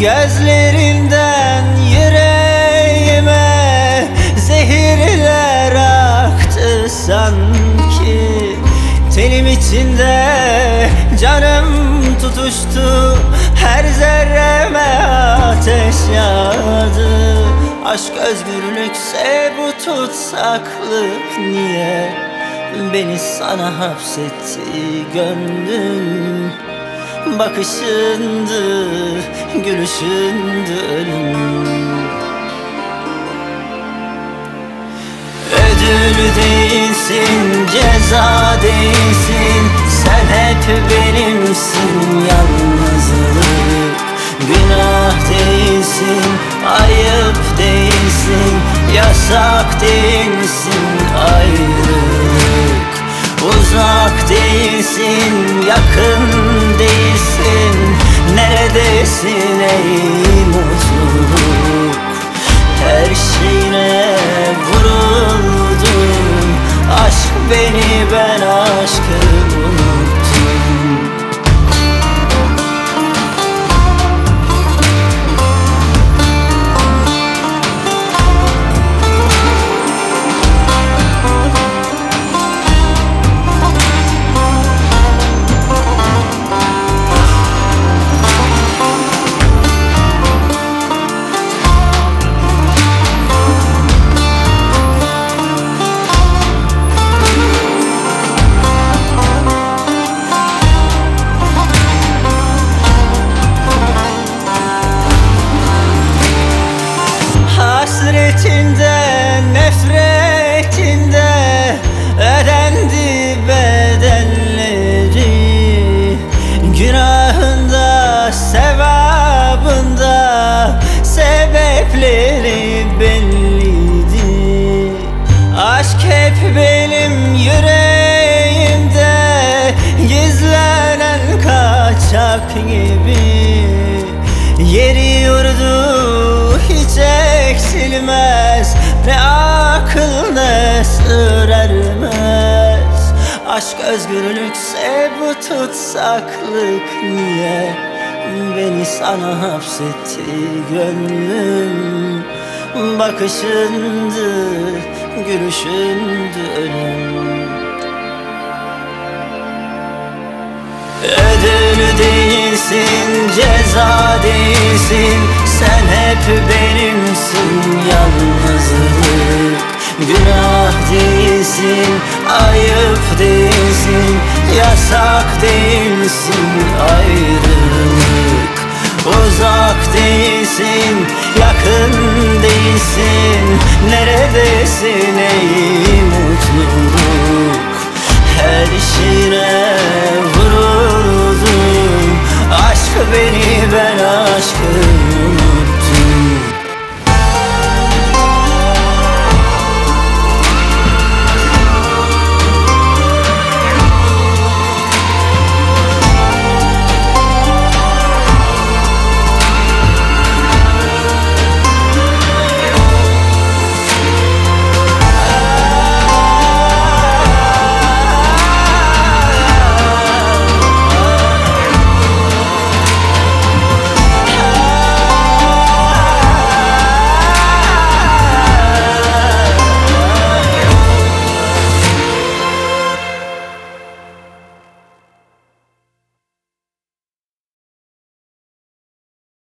Gözlerinden yüreğime zehirler aktı sanki. Tenim içinde canım tutuştu, her zerreme ateş yağdı. Aşk özgürlükse bu tutsaklık niye beni sana hapsetti gönlüm? Bakışındı, gülüşündü ölüm. Ödül değilsin, ceza değilsin, sen hep benimsin. Yalnızlık günah değilsin, ayıp değilsin, yasak değilsin. Ayrılık uzak değilsin, yakın değilsin. Neredesin ey mutluluk? Her şeyine vuruldum. Aşk beni, ben aşkı unuttum. Hasretinde, nefretinde ödendi bedelleri. Günahında, sevabında sebepleri belliydi. Aşk hep benim yüreğimde gizlenen kaçak gibi. Yeri yurdu hiç eksilmez, ne akıl ne sır ermez. Aşk özgürlükse bu tutsaklık niye beni sana hapsetti gönlüm? Bakışındı, gülüşündü ölüm. Ödül değilsin, ceza değilsin, sen hep benimsin. Yalnızlık günah değilsin, ayıp değilsin, yasak değilsin. Ayrılık uzak değilsin, yakın değilsin. Neredesin ey